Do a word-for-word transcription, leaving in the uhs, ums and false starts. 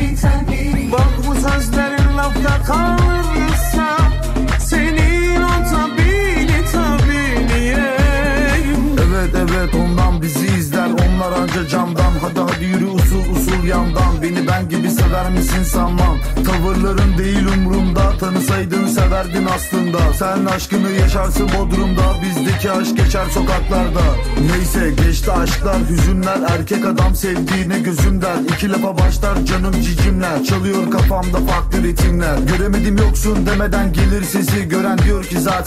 tabii. Bak bu sözlerin lafta kalırsa senin o tabini tabini. Evet evet ondan bizi izler onlar anca camdan. Hadi hadi yürü usul usul yandan. Beni ben gibi sever misin sanmam. Tavırların değil umrumda. Tanısaydın severdin aslında. Sen aşkını yaşarsın Bodrum'da. Bizdeki aşk geçer sokaklarda. Neyse geçti aşklar hüzünler. Erkek adam sevdiğine gözüm der. İki lafa başlar canım cicimler. Çalıyor kafamda farklı ritimler. Göremedim yoksun demeden gelir sesi. Gören diyor ki zaten